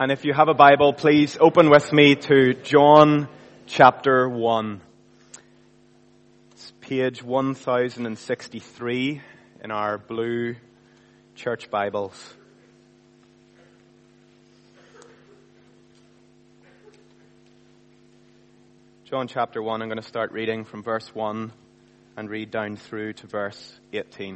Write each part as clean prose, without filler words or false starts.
And if you have a Bible, please open with me to John chapter 1. It's page 1063 in our blue church Bibles. John chapter 1, I'm going to start reading from verse 1 and read down through to verse 18.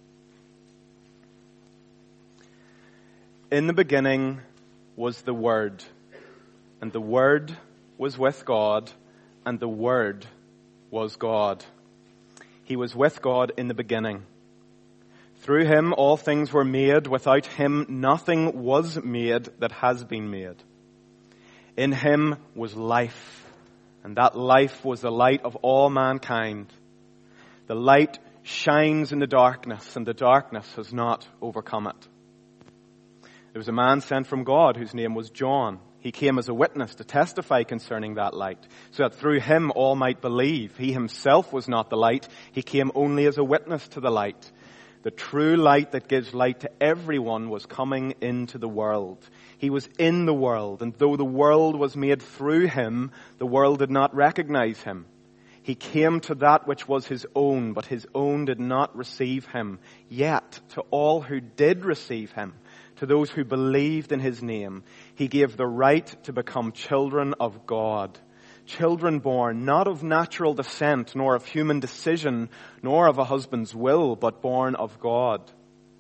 In the beginning was the Word, and the Word was with God, and the Word was God. He was with God in the beginning. Through him all things were made. Without him nothing was made that has been made. In him was life, and that life was the light of all mankind. The light shines in the darkness, and the darkness has not overcome it. There was a man sent from God whose name was John. He came as a witness to testify concerning that light, so that through him all might believe. He himself was not the light. He came only as a witness to the light. The true light that gives light to everyone was coming into the world. He was in the world, and though the world was made through him, the world did not recognize him. He came to that which was his own, but his own did not receive him. Yet to all who did receive him, to those who believed in his name, he gave the right to become children of God. Children born not of natural descent, nor of human decision, nor of a husband's will, but born of God.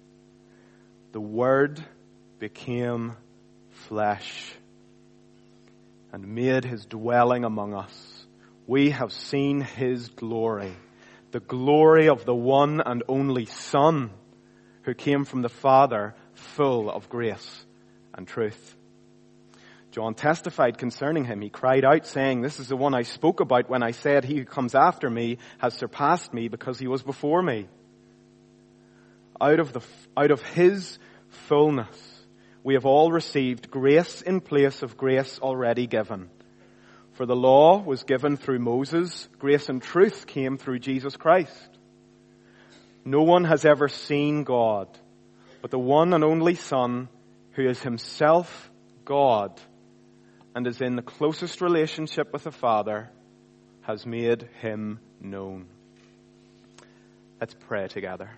The Word became flesh and made his dwelling among us. We have seen his glory, the glory of the one and only Son, who came from the Father, full of grace and truth. John testified concerning him. He cried out, saying, "This is the one I spoke about when I said, 'He who comes after me has surpassed me because he was before me.'" Out of his fullness we have all received grace in place of grace already given. For the law was given through Moses, grace and truth came through Jesus Christ. No one has ever seen God, but the one and only Son, who is himself God and is in the closest relationship with the Father, has made him known. Let's pray together.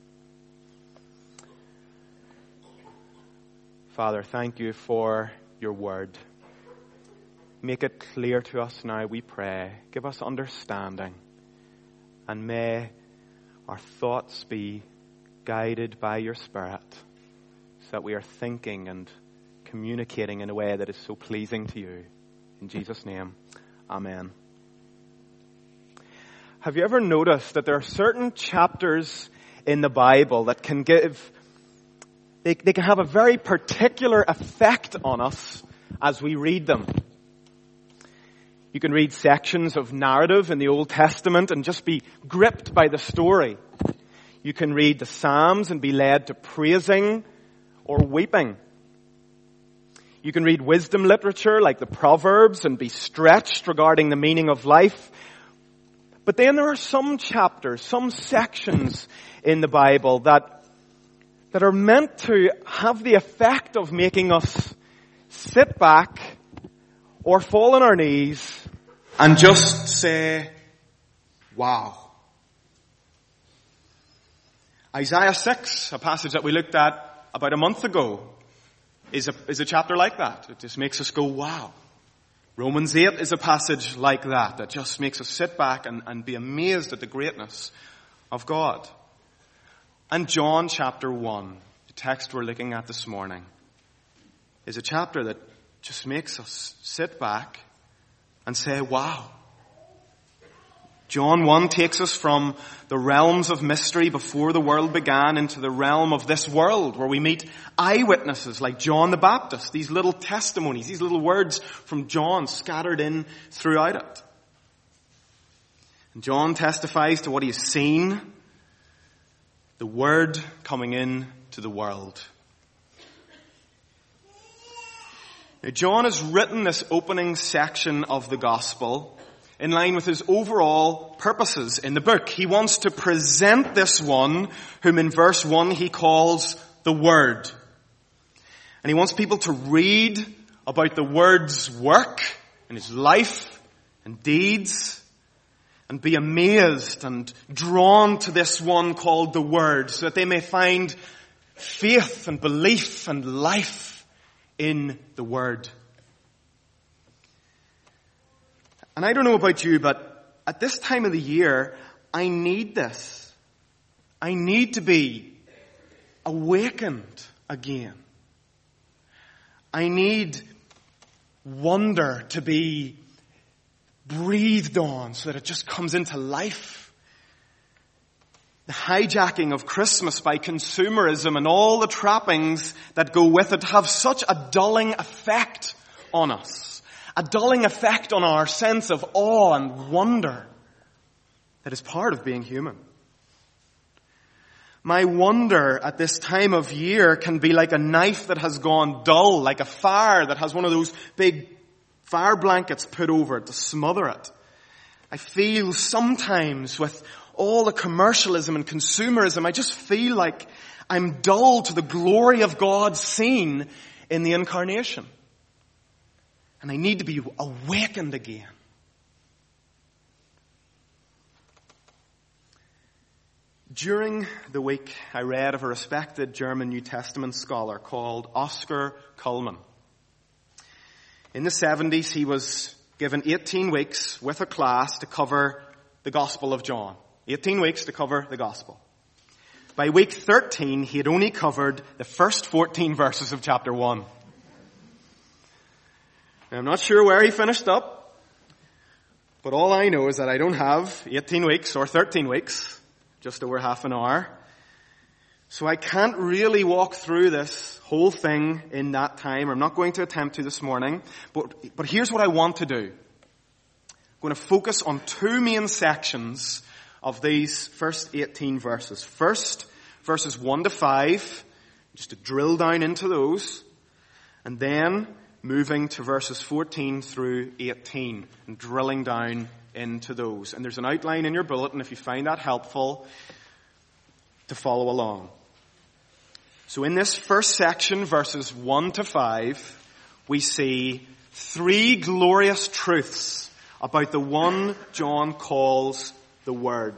Father, thank you for your word. Make it clear to us now, we pray. Give us understanding. And may our thoughts be guided by your Spirit, so that we are thinking and communicating in a way that is so pleasing to you. In Jesus' name, amen. Have you ever noticed that there are certain chapters in the Bible that can they can have a very particular effect on us as we read them? You can read sections of narrative in the Old Testament and just be gripped by the story. You can read the Psalms and be led to praising or weeping. You can read wisdom literature like the Proverbs and be stretched regarding the meaning of life. But then there are some chapters, some sections in the Bible that are meant to have the effect of making us sit back or fall on our knees and just say, wow. Isaiah 6, a passage that we looked at about a month ago, is a chapter like that. It just makes us go, wow. Romans 8 is a passage like that just makes us sit back and be amazed at the greatness of God. And John chapter 1, the text we're looking at this morning, is a chapter that just makes us sit back and say, wow. John 1 takes us from the realms of mystery before the world began into the realm of this world, where we meet eyewitnesses like John the Baptist, these little testimonies, these little words from John scattered in throughout it. And John testifies to what he has seen, the Word coming in to the world. Now, John has written this opening section of the Gospel in line with his overall purposes in the book. He wants to present this one whom in verse 1 he calls the Word. And he wants people to read about the Word's work and his life and deeds and be amazed and drawn to this one called the Word so that they may find faith and belief and life in the Word. And I don't know about you, but at this time of the year, I need this. I need to be awakened again. I need wonder to be breathed on so that it just comes into life. The hijacking of Christmas by consumerism and all the trappings that go with it have such a dulling effect on us. A dulling effect on our sense of awe and wonder that is part of being human. My wonder at this time of year can be like a knife that has gone dull, like a fire that has one of those big fire blankets put over it to smother it. I feel sometimes with all the commercialism and consumerism, I just feel like I'm dull to the glory of God seen in the incarnation. And I need to be awakened again. During the week, I read of a respected German New Testament scholar called Oscar Cullmann. In the 70s, he was given 18 weeks with a class to cover the Gospel of John. 18 weeks to cover the Gospel. By week 13, he had only covered the first 14 verses of chapter 1. Now, I'm not sure where he finished up, but all I know is that I don't have 18 weeks or 13 weeks, just over half an hour. So I can't really walk through this whole thing in that time. I'm not going to attempt to this morning. But here's what I want to do. I'm going to focus on two main sections of these first 18 verses. First, verses 1 to 5, just to drill down into those. And then moving to verses 14 through 18 and drilling down into those. And there's an outline in your bulletin if you find that helpful to follow along. So in this first section, verses 1 to 5, we see three glorious truths about the one John calls the Word.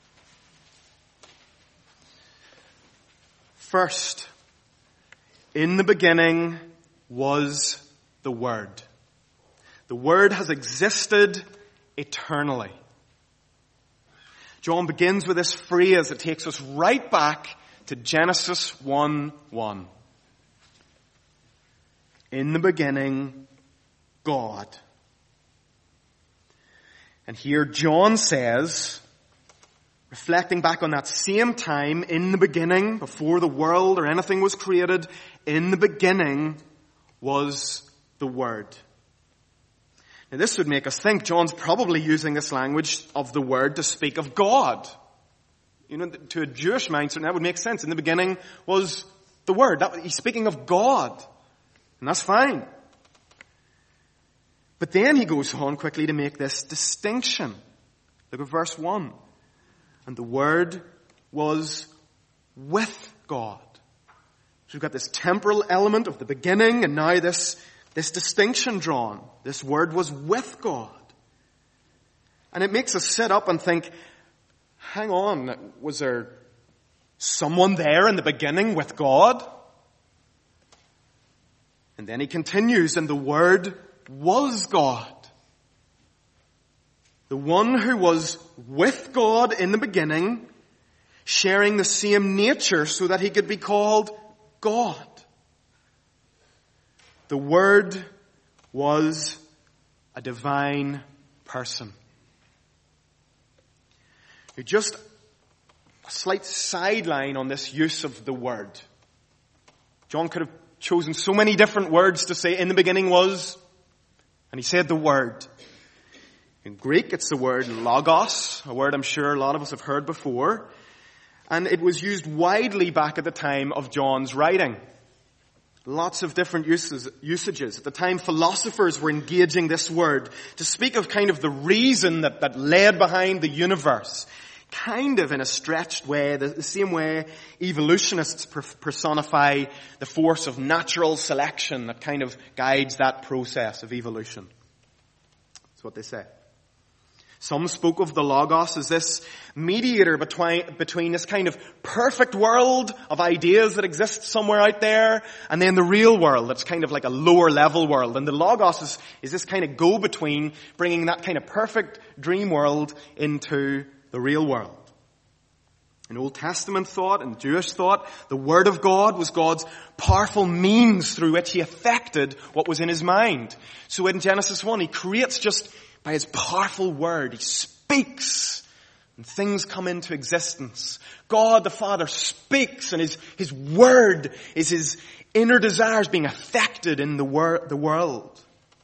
First, in the beginning was the Word. The Word has existed eternally. John begins with this phrase that takes us right back to Genesis 1:1. In the beginning, God. And here John says, reflecting back on that same time, in the beginning, before the world or anything was created, in the beginning was the Word. Now this would make us think John's probably using this language of the Word to speak of God. You know, to a Jewish mind, certainly that would make sense. In the beginning was the Word. He's speaking of God. And that's fine. But then he goes on quickly to make this distinction. Look at verse 1. And the Word was with God. So we've got this temporal element of the beginning, and now this distinction drawn. This Word was with God. And it makes us sit up and think, hang on, was there someone there in the beginning with God? And then he continues, and the Word was God. The one who was with God in the beginning, sharing the same nature so that he could be called God. The Word was a divine person. Just a slight sideline on this use of the word. John could have chosen so many different words to say in the beginning was, and he said the word. In Greek, it's the word logos, a word I'm sure a lot of us have heard before. And it was used widely back at the time of John's writing. Lots of different usages. At the time, philosophers were engaging this word to speak of kind of the reason that led behind the universe. kind of in a stretched way, the same way evolutionists personify the force of natural selection that kind of guides that process of evolution. That's what they say. Some spoke of the Logos as this mediator between this kind of perfect world of ideas that exists somewhere out there and then the real world that's kind of like a lower level world. And the Logos is this kind of go-between, bringing that kind of perfect dream world into the real world. In Old Testament thought and Jewish thought, the Word of God was God's powerful means through which He effected what was in His mind. So in Genesis 1, He creates just by His powerful Word. He speaks and things come into existence. God the Father speaks and His Word is His inner desires being affected in the world.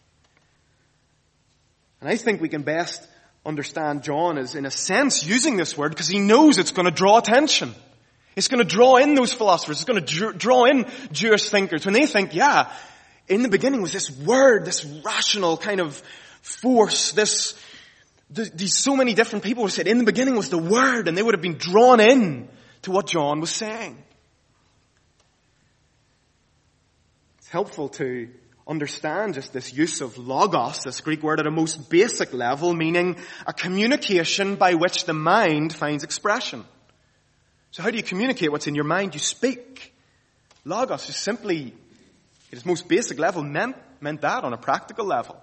And I think we can best understand John as, in a sense, using this word because he knows it's going to draw attention. It's going to draw in those philosophers. It's going to draw in Jewish thinkers. When they think, yeah, in the beginning was this word, this rational kind of force, these so many different people who said in the beginning was the Word, and they would have been drawn in to what John was saying. It's helpful to understand just this use of logos, this Greek word, at a most basic level, meaning a communication by which the mind finds expression. So how do you communicate what's in your mind? You speak. Logos is simply, at its most basic level, meant that on a practical level.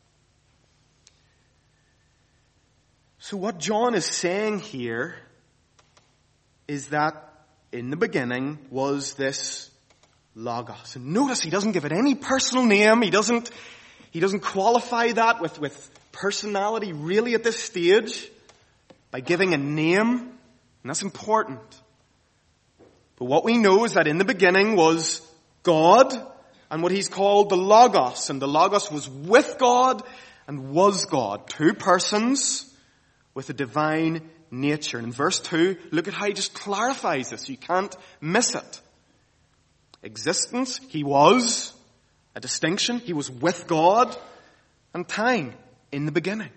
So what John is saying here is that in the beginning was this Logos. And notice he doesn't give it any personal name. He doesn't qualify that with personality really at this stage by giving a name. And that's important. But what we know is that in the beginning was God and what he's called the Logos. And the Logos was with God and was God. Two persons with a divine nature. And in verse 2, look at how he just clarifies this. You can't miss it. Existence, he was a distinction. He was with God. And time, in the beginning.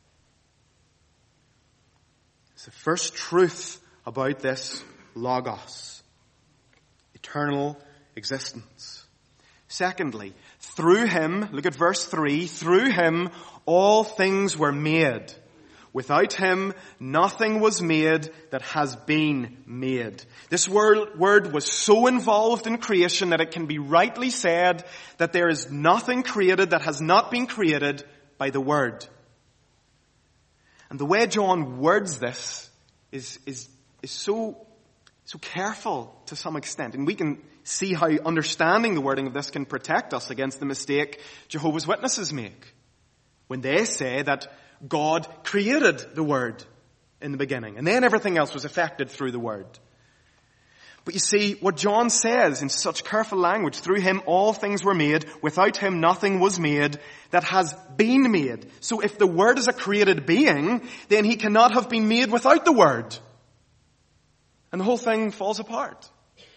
It's the first truth about this Logos. Eternal existence. Secondly, through him, look at verse 3, through him all things were made. Without him, nothing was made that has been made. This word was so involved in creation that it can be rightly said that there is nothing created that has not been created by the Word. And the way John words this is so careful to some extent. And we can see how understanding the wording of this can protect us against the mistake Jehovah's Witnesses make when they say that God created the Word in the beginning, and then everything else was affected through the Word. But you see, what John says in such careful language, through him all things were made, without him nothing was made that has been made. So if the Word is a created being, then he cannot have been made without the Word. And the whole thing falls apart.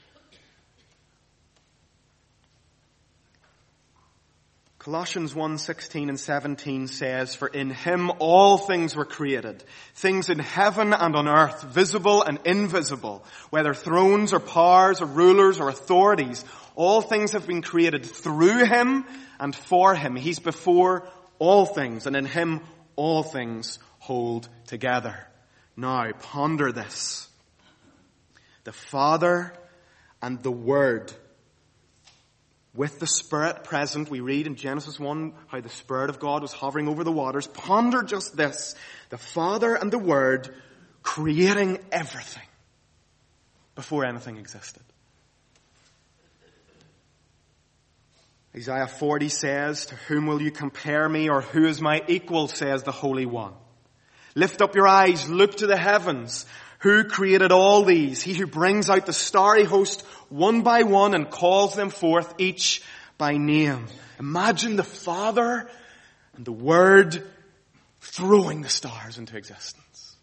Colossians 1:16 and 17 says, for in him all things were created, things in heaven and on earth, visible and invisible, whether thrones or powers or rulers or authorities, all things have been created through him and for him. He's before all things, and in him all things hold together. Now, ponder this. The Father and the Word, with the Spirit present, we read in Genesis 1 how the Spirit of God was hovering over the waters. Ponder just this. The Father and the Word creating everything before anything existed. Isaiah 40 says, to whom will you compare me, or who is my equal, says the Holy One. Lift up your eyes, look to the heavens. Who created all these? He who brings out the starry host one by one and calls them forth each by name. Imagine the Father and the Word throwing the stars into existence.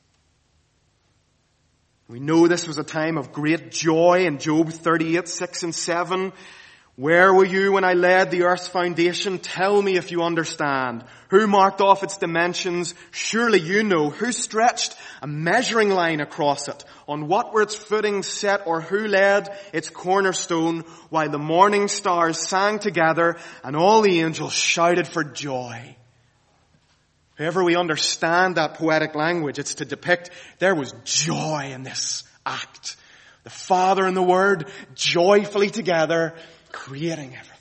We know this was a time of great joy in Job 38:6 and 7, Where were you when I laid the earth's foundation? Tell me if you understand. Who marked off its dimensions? Surely you know. Who stretched a measuring line across it? On what were its footings set, or who laid its cornerstone, while the morning stars sang together and all the angels shouted for joy? However we understand that poetic language, it's to depict there was joy in this act. The Father and the Word joyfully together, creating everything.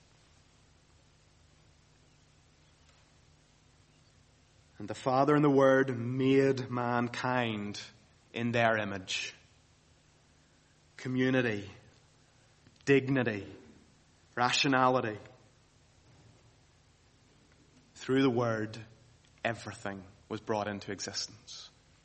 And the Father and the Word made mankind in their image. Community, dignity, rationality. Through the Word, everything was brought into existence.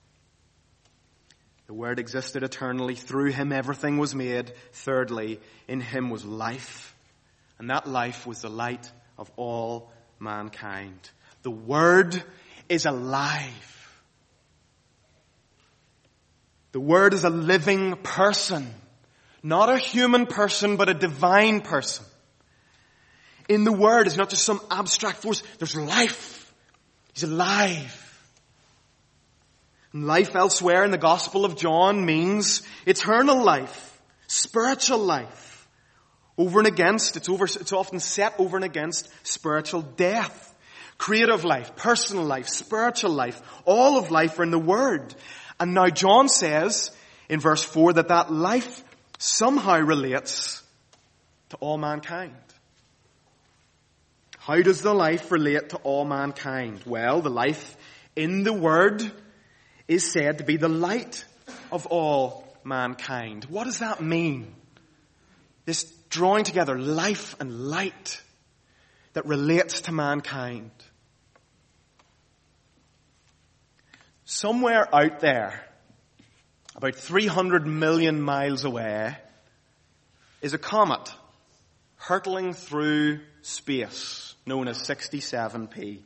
The Word existed eternally. Through Him everything was made. Thirdly, in Him was life. And that life was the light of all mankind. The Word is alive. The Word is a living person. Not a human person, but a divine person. In the Word is not just some abstract force. There's life. He's alive. Life elsewhere in the Gospel of John means eternal life, spiritual life. Over and against, it's often set over and against spiritual death. Creative life, personal life, spiritual life, all of life are in the Word. And now John says in verse 4 that life somehow relates to all mankind. How does the life relate to all mankind? Well, the life in the Word is said to be the light of all mankind. What does that mean? This drawing together life and light that relates to mankind. Somewhere out there, about 300 million miles away, is a comet hurtling through space, known as 67P.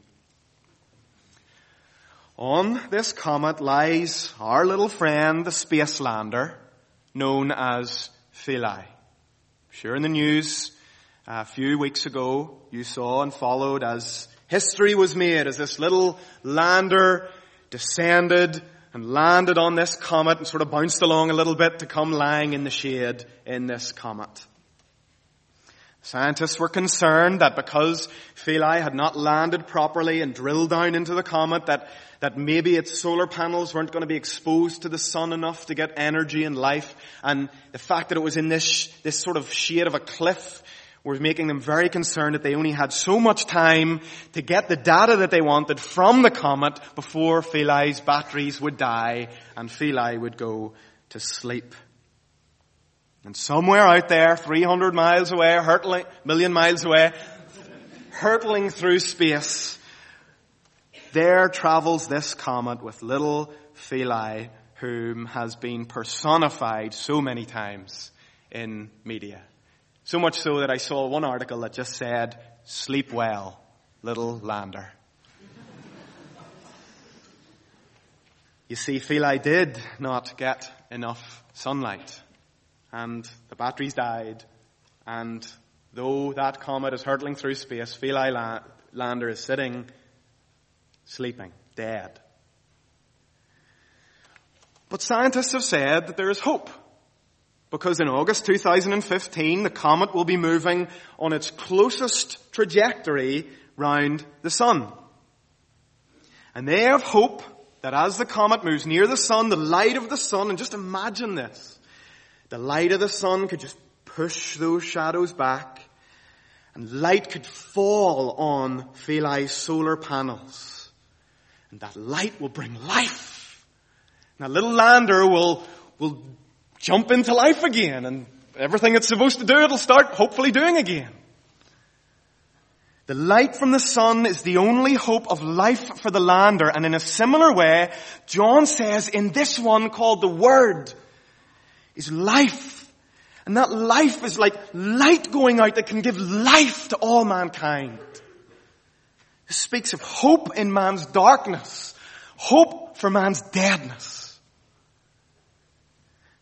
On this comet lies our little friend, the space lander, known as Philae. Sure, in the news a few weeks ago, you saw and followed as history was made, as this little lander descended and landed on this comet and sort of bounced along a little bit to come lying in the shade in this comet. Scientists were concerned that because Philae had not landed properly and drilled down into the comet, that maybe its solar panels weren't going to be exposed to the sun enough to get energy and life. And the fact that it was in this sort of shade of a cliff was making them very concerned that they only had so much time to get the data that they wanted from the comet before Philae's batteries would die and Philae would go to sleep. And somewhere out there, 300 miles away, million miles away, hurtling through space, there travels this comet with little Philae, whom has been personified so many times in media. So much so that I saw one article that just said, "Sleep well, little lander." You see, Philae did not get enough sunlight. And the batteries died. And though that comet is hurtling through space, Philae lander is sitting, sleeping, dead. But scientists have said that there is hope. Because in August 2015, the comet will be moving on its closest trajectory round the sun. And they have hope that as the comet moves near the sun, the light of the sun, and just imagine this, the light of the sun could just push those shadows back, and light could fall on Philae's solar panels. And that light will bring life. And that little lander will jump into life again, and everything it's supposed to do, it'll start hopefully doing again. The light from the sun is the only hope of life for the lander, and in a similar way, John says in this one called the Word is life. And that life is like light going out that can give life to all mankind. It speaks of hope in man's darkness, hope for man's deadness.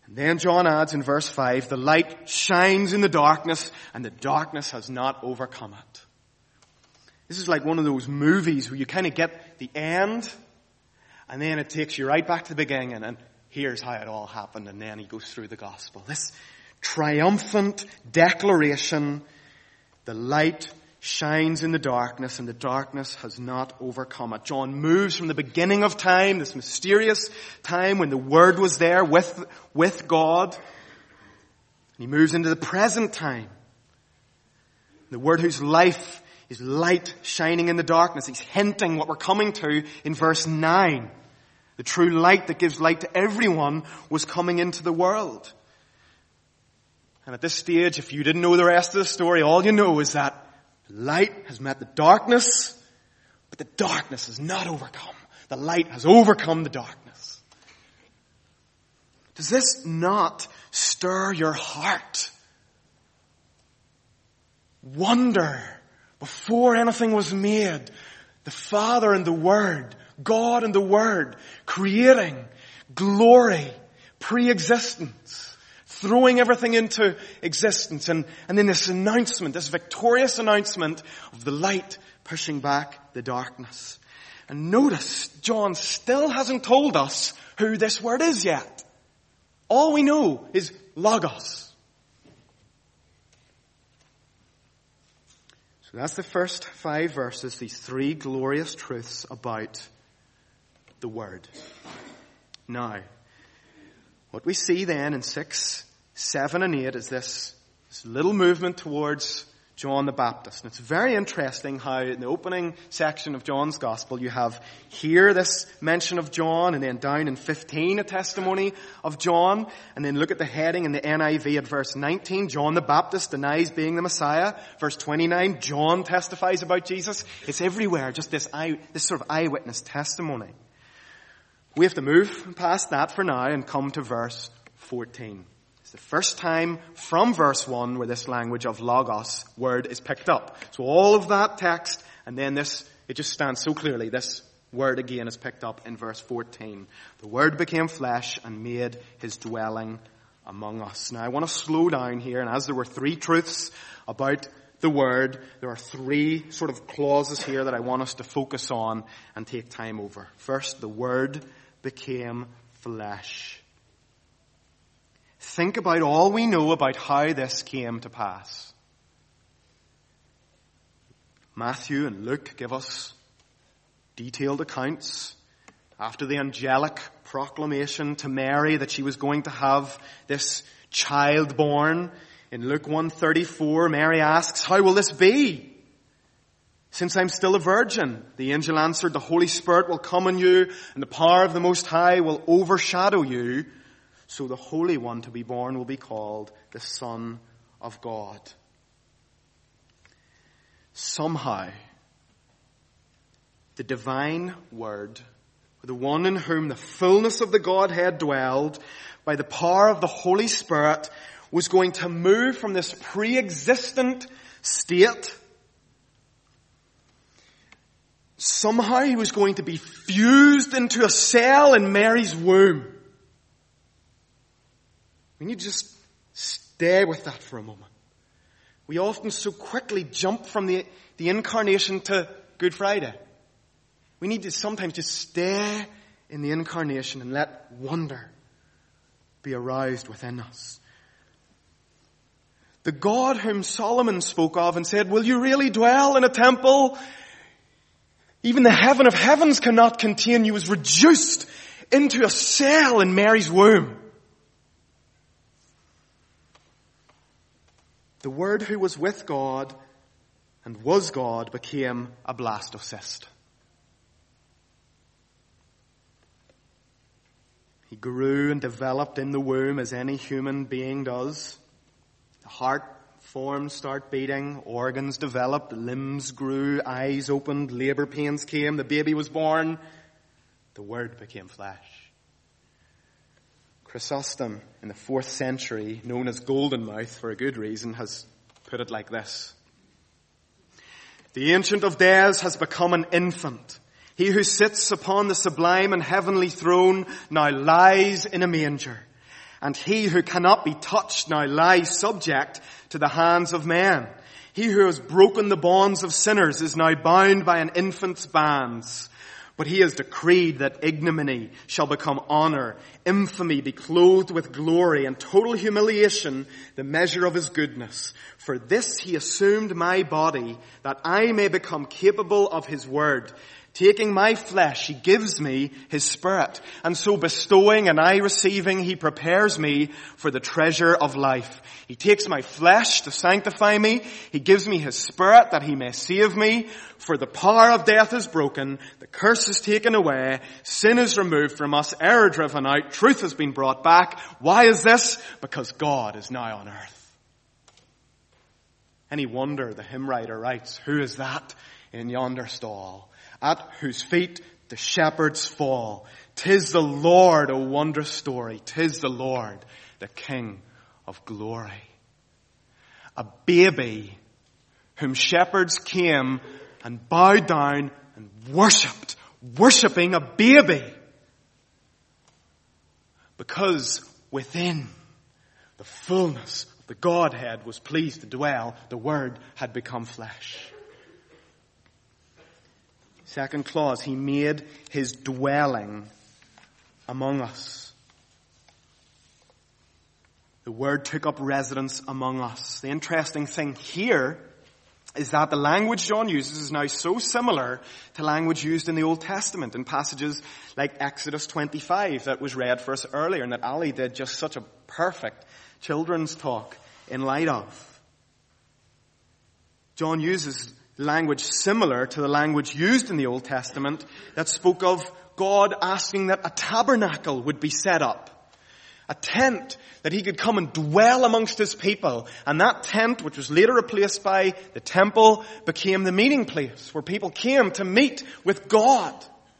And then John adds in verse 5, the light shines in the darkness, and the darkness has not overcome it. This is like one of those movies where you kind of get the end, and then it takes you right back to the beginning, and here's how it all happened, and then he goes through the gospel. This triumphant declaration, the light shines in the darkness, and the darkness has not overcome it. John moves from the beginning of time, this mysterious time when the Word was there with God, and he moves into the present time. The Word whose life is light shining in the darkness. He's hinting what we're coming to in verse 9. The true light that gives light to everyone was coming into the world. And at this stage, if you didn't know the rest of the story, all you know is that light has met the darkness, but the darkness has not overcome. The light has overcome the darkness. Does this not stir your heart? Wonder, before anything was made, the Father and the Word, God and the Word, creating glory, pre-existence, throwing everything into existence, and then this announcement, this victorious announcement of the light pushing back the darkness. And notice, John still hasn't told us who this word is yet. All we know is Logos. So that's the first 5 verses, these 3 glorious truths about the Word. Now, what we see then in 6, 7, and 8 is this little movement towards John the Baptist. And it's very interesting how in the opening section of John's Gospel you have here this mention of John, and then down in 15 a testimony of John, and then look at the heading in the NIV at verse 19, John the Baptist denies being the Messiah. Verse 29, John testifies about Jesus. It's everywhere, just this sort of eyewitness testimony. We have to move past that for now and come to verse 14. It's the first time from verse 1 where this language of Logos word is picked up. So all of that text, and then this, it just stands so clearly. This word again is picked up in verse 14. The Word became flesh and made his dwelling among us. Now I want to slow down here, and as there were 3 truths about the Word, there are 3 sort of clauses here that I want us to focus on and take time over. First, the Word became flesh. Think about all we know about how this came to pass. Matthew and Luke give us detailed accounts after the angelic proclamation to Mary that she was going to have this child born. In Luke 1:34, Mary asks, "How will this be? Since I'm still a virgin." The angel answered, "The Holy Spirit will come on you, and the power of the Most High will overshadow you. So the Holy One to be born will be called the Son of God." Somehow, the divine Word, the one in whom the fullness of the Godhead dwelled, by the power of the Holy Spirit, was going to move from this pre-existent state. Somehow he was going to be fused into a cell in Mary's womb. We need to just stay with that for a moment. We often so quickly jump from the incarnation to Good Friday. We need to sometimes just stay in the incarnation and let wonder be aroused within us. The God whom Solomon spoke of and said, "Will you really dwell in a temple? Even the heaven of heavens cannot contain you," was reduced into a cell in Mary's womb. The Word who was with God and was God became a blastocyst. He grew and developed in the womb as any human being does. The heart formed, start beating, organs developed, limbs grew, eyes opened, labor pains came, the baby was born. The Word became flesh. Chrysostom, in the 4th century, known as Golden Mouth for a good reason, has put it like this: "The Ancient of Days has become an infant. He who sits upon the sublime and heavenly throne now lies in a manger. And he who cannot be touched now lies subject to the hands of men. He who has broken the bonds of sinners is now bound by an infant's bands. But he has decreed that ignominy shall become honor, infamy be clothed with glory, and total humiliation the measure of his goodness. For this he assumed my body, that I may become capable of his word. Taking my flesh, he gives me his spirit. And so bestowing and I receiving, he prepares me for the treasure of life. He takes my flesh to sanctify me. He gives me his spirit that he may save me. For the power of death is broken. The curse is taken away. Sin is removed from us. Error driven out. Truth has been brought back. Why is this? Because God is now on earth. Any wonder the hymn writer writes, who is that in yonder stall? At whose feet the shepherds fall. 'Tis the Lord, O wondrous story. 'Tis the Lord, the King of glory. A baby whom shepherds came and bowed down and worshipped. Worshipping a baby. Because within the fullness of the Godhead was pleased to dwell, the Word had become flesh. Second clause, he made his dwelling among us. The Word took up residence among us. The interesting thing here is that the language John uses is now so similar to language used in the Old Testament in passages like Exodus 25 that was read for us earlier and that Ali did just such a perfect children's talk in light of. John uses language similar to the language used in the Old Testament that spoke of God asking that a tabernacle would be set up. A tent that he could come and dwell amongst his people. And that tent, which was later replaced by the temple, became the meeting place where people came to meet with God.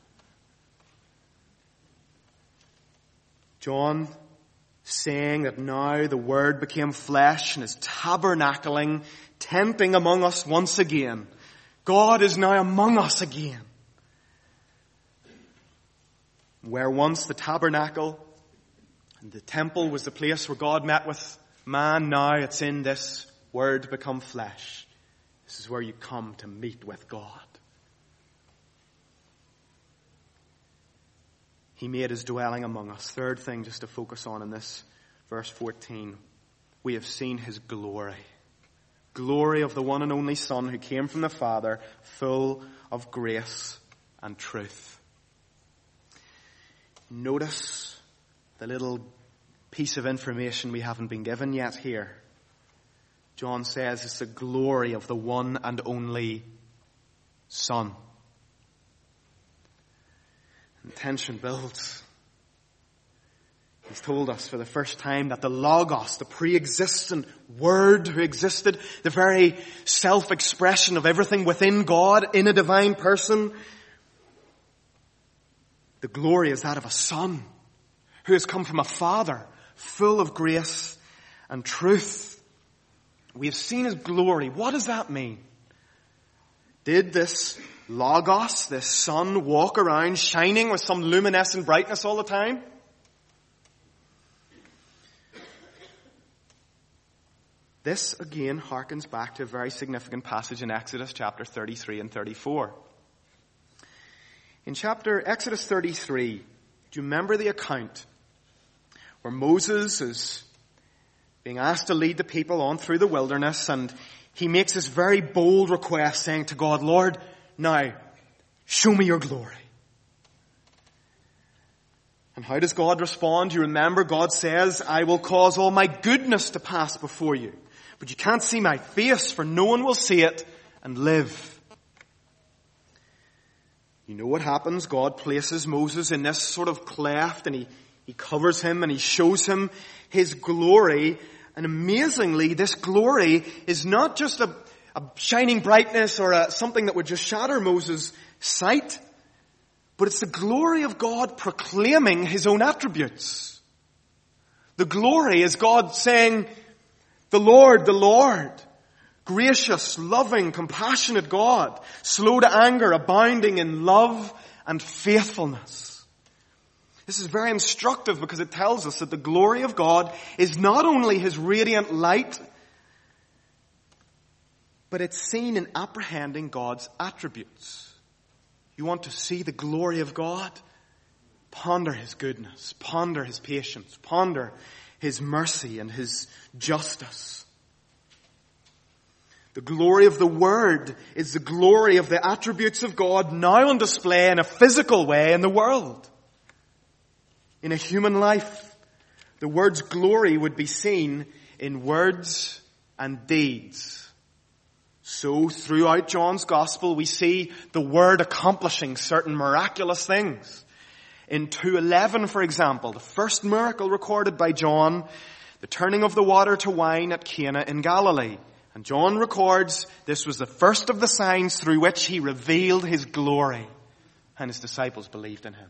John saying that now the Word became flesh and is tabernacling, tenting among us once again. God is now among us again. Where once the tabernacle and the temple was the place where God met with man, now it's in this Word become flesh. This is where you come to meet with God. He made his dwelling among us. Third thing just to focus on in this verse 14. We have seen his glory. Glory of the one and only Son who came from the Father, full of grace and truth. Notice the little piece of information we haven't been given yet here. John says it's the glory of the one and only Son. And tension builds. He's told us for the first time that the Logos, the pre-existent Word who existed, the very self-expression of everything within God in a divine person, the glory is that of a Son who has come from a Father full of grace and truth. We have seen his glory. What does that mean? Did this Logos, this Son, walk around shining with some luminescent brightness all the time? This again harkens back to a very significant passage in Exodus chapter 33 and 34. In Exodus 33, do you remember the account where Moses is being asked to lead the people on through the wilderness, and he makes this very bold request saying to God, Lord, now show me your glory. And how does God respond? You remember God says, I will cause all my goodness to pass before you. But you can't see my face, for no one will see it and live. You know what happens? God places Moses in this sort of cleft, and he covers him and he shows him his glory. And amazingly, this glory is not just a shining brightness or something that would just shatter Moses' sight, but it's the glory of God proclaiming his own attributes. The glory is God saying, the Lord, gracious, loving, compassionate God, slow to anger, abounding in love and faithfulness. This is very instructive because it tells us that the glory of God is not only His radiant light, but it's seen in apprehending God's attributes. You want to see the glory of God? Ponder His goodness, ponder His patience, ponder His mercy and His justice. The glory of the Word is the glory of the attributes of God now on display in a physical way in the world. In a human life, the Word's glory would be seen in words and deeds. So throughout John's Gospel, we see the Word accomplishing certain miraculous things. In 2:11, for example, the first miracle recorded by John, the turning of the water to wine at Cana in Galilee. And John records this was the first of the signs through which he revealed his glory, and his disciples believed in him.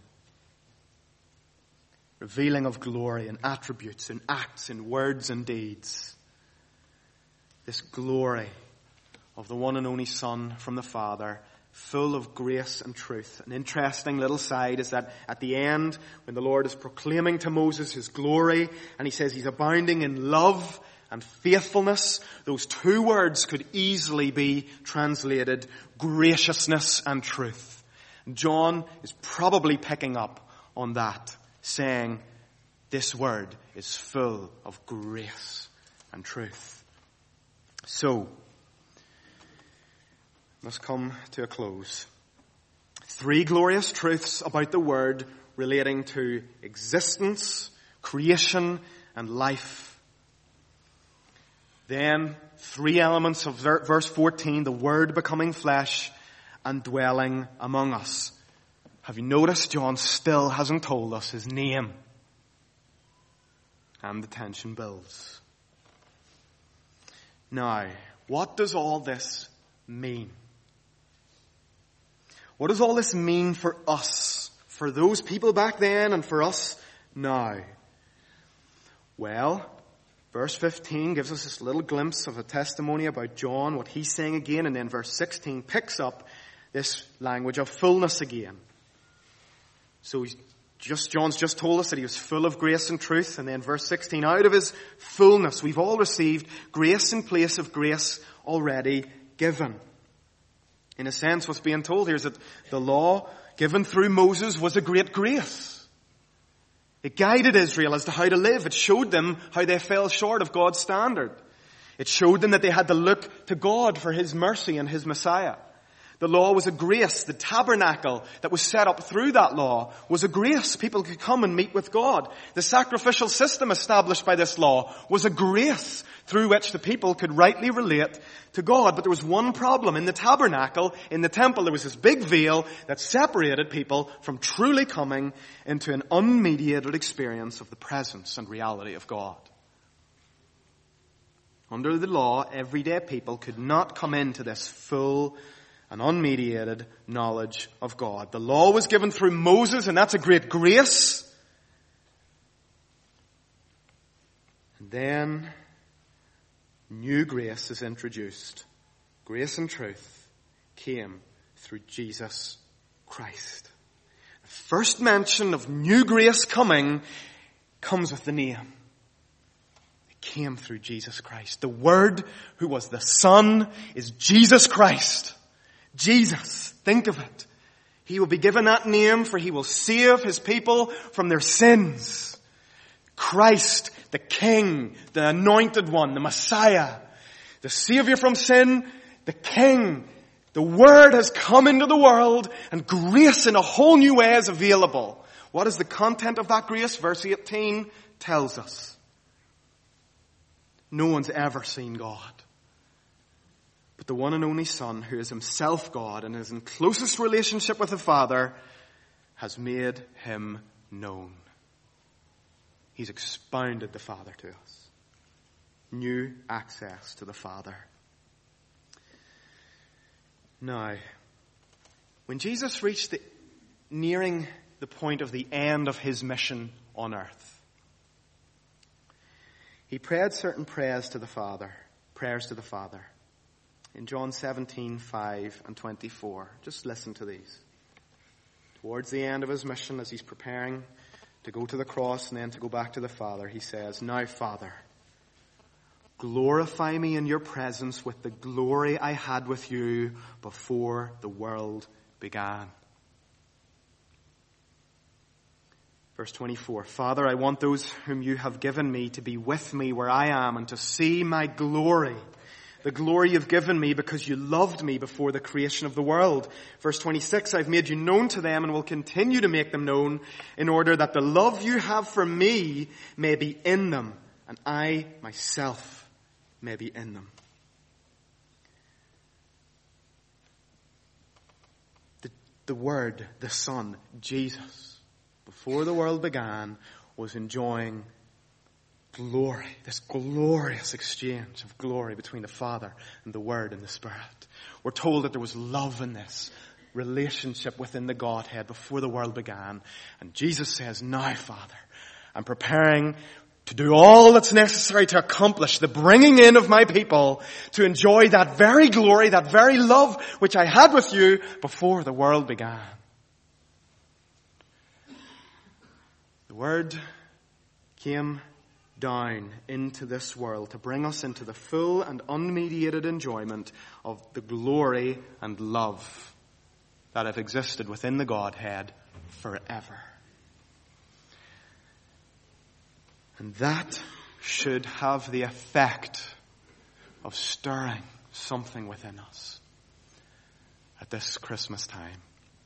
Revealing of glory in attributes, in acts, in words and deeds. This glory of the one and only Son from the Father, full of grace and truth. An interesting little side is that at the end, when the Lord is proclaiming to Moses his glory, and he says he's abounding in love and faithfulness, those two words could easily be translated graciousness and truth. John is probably picking up on that, saying this word is full of grace and truth. So, must come to a close. 3 glorious truths about the Word relating to existence, creation, and life. Then, 3 elements of verse 14, the Word becoming flesh and dwelling among us. Have you noticed John still hasn't told us his name? And the tension builds. Now, what does all this mean? What does all this mean for us? For those people back then and for us now? Well, verse 15 gives us this little glimpse of a testimony about John, what he's saying again, and then verse 16 picks up this language of fullness again. So John's just told us that he was full of grace and truth, and then verse 16, out of his fullness we've all received grace in place of grace already given. In a sense, what's being told here is that the law given through Moses was a great grace. It guided Israel as to how to live. It showed them how they fell short of God's standard. It showed them that they had to look to God for His mercy and His Messiah. The law was a grace. The tabernacle that was set up through that law was a grace. People could come and meet with God. The sacrificial system established by this law was a grace through which the people could rightly relate to God. But there was one problem. In the tabernacle, in the temple, there was this big veil that separated people from truly coming into an unmediated experience of the presence and reality of God. Under the law, everyday people could not come into this full an unmediated knowledge of God. The law was given through Moses, and that's a great grace. And then new grace is introduced. Grace and truth came through Jesus Christ. The first mention of new grace coming comes with the name. It came through Jesus Christ. The Word who was the Son is Jesus Christ. Jesus, think of it. He will be given that name, for He will save His people from their sins. Christ, the King, the Anointed One, the Messiah, the Savior from sin, the King. The Word has come into the world, and grace in a whole new way is available. What is the content of that grace? Verse 18 tells us. No one's ever seen God. But the one and only Son, who is Himself God and is in closest relationship with the Father, has made Him known. He's expounded the Father to us. New access to the Father. Now, when Jesus reached nearing the point of the end of His mission on earth, He prayed certain prayers to the Father. In John 17:5 and 24. Just listen to these. Towards the end of His mission, as He's preparing to go to the cross and then to go back to the Father, he says, "Now, Father, glorify me in your presence with the glory I had with you before the world began." Verse 24, "Father, I want those whom you have given me to be with me where I am and to see my glory, the glory you've given me because you loved me before the creation of the world." Verse 26, "I've made you known to them and will continue to make them known in order that the love you have for me may be in them and I myself may be in them." The Word, the Son, Jesus, before the world began, was enjoying glory, this glorious exchange of glory between the Father and the Word and the Spirit. We're told that there was love in this relationship within the Godhead before the world began. And Jesus says, "Now, Father, I'm preparing to do all that's necessary to accomplish the bringing in of my people to enjoy that very glory, that very love which I had with you before the world began." The Word came down into this world to bring us into the full and unmediated enjoyment of the glory and love that have existed within the Godhead forever. And that should have the effect of stirring something within us at this Christmas time.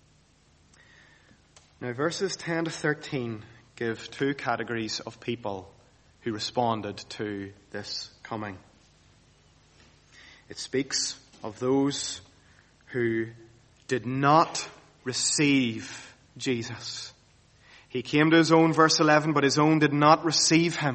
Now, verses 10 to 13 give two categories of people who responded to this coming. It speaks of those who did not receive Jesus. He came to his own, verse 11, but his own did not receive him.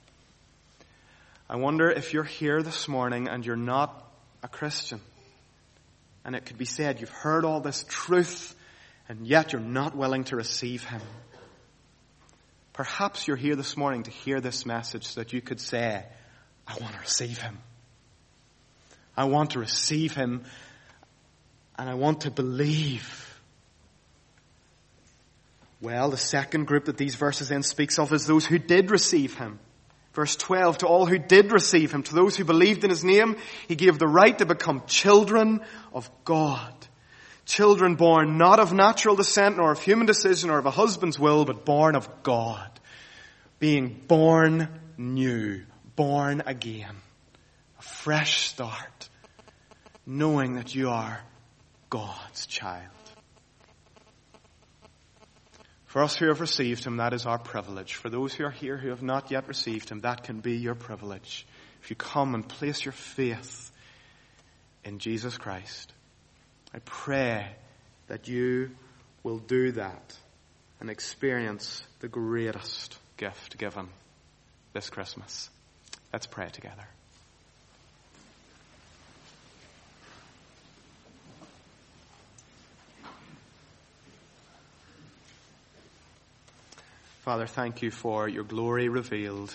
I wonder if you're here this morning and you're not a Christian. And it could be said, you've heard all this truth and yet you're not willing to receive him. Perhaps you're here this morning to hear this message so that you could say, "I want to receive him. I want to receive him and I want to believe." Well, the second group that these verses then speaks of is those who did receive him. Verse 12, "To all who did receive him, to those who believed in his name, he gave the right to become children of God. Children born not of natural descent, nor of human decision, or of a husband's will, but born of God." Being born new, born again. A fresh start. Knowing that you are God's child. For us who have received him, that is our privilege. For those who are here who have not yet received him, that can be your privilege. If you come and place your faith in Jesus Christ, I pray that you will do that and experience the greatest gift given this Christmas. Let's pray together. Father, thank you for your glory revealed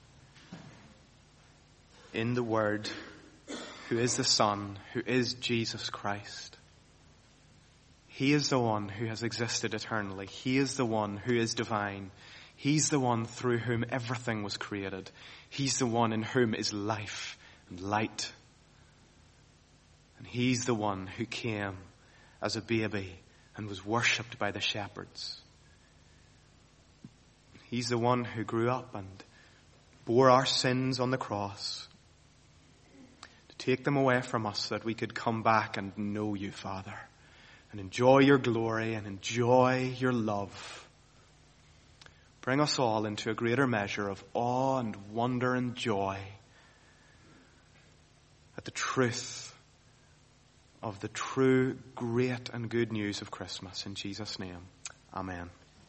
in the Word, who is the Son, who is Jesus Christ. He is the one who has existed eternally. He is the one who is divine. He's the one through whom everything was created. He's the one in whom is life and light. And he's the one who came as a baby and was worshipped by the shepherds. He's the one who grew up and bore our sins on the cross to take them away from us so that we could come back and know you, Father, and enjoy your glory and enjoy your love. Bring us all into a greater measure of awe and wonder and joy at the truth of the true, great and good news of Christmas. In Jesus' name, amen.